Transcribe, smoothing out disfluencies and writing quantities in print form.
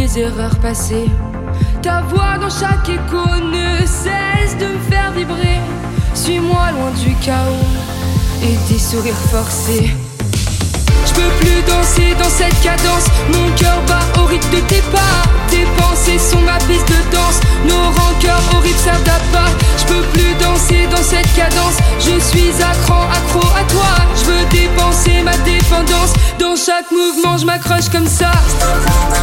des erreurs passées. Ta voix dans chaque écho ne cesse de me faire vibrer. Suis-moi loin du chaos et des sourires forcés. Je peux plus danser dans cette cadence. Mon cœur bat au rythme de tes pas. Tes pensées sont ma piste de danse. Nos rancœurs horribles servent d'appât. Je peux plus danser dans cette cadence. Je suis accro à toi. Je veux dépenser ma dépendance. Dans chaque mouvement je m'accroche comme ça.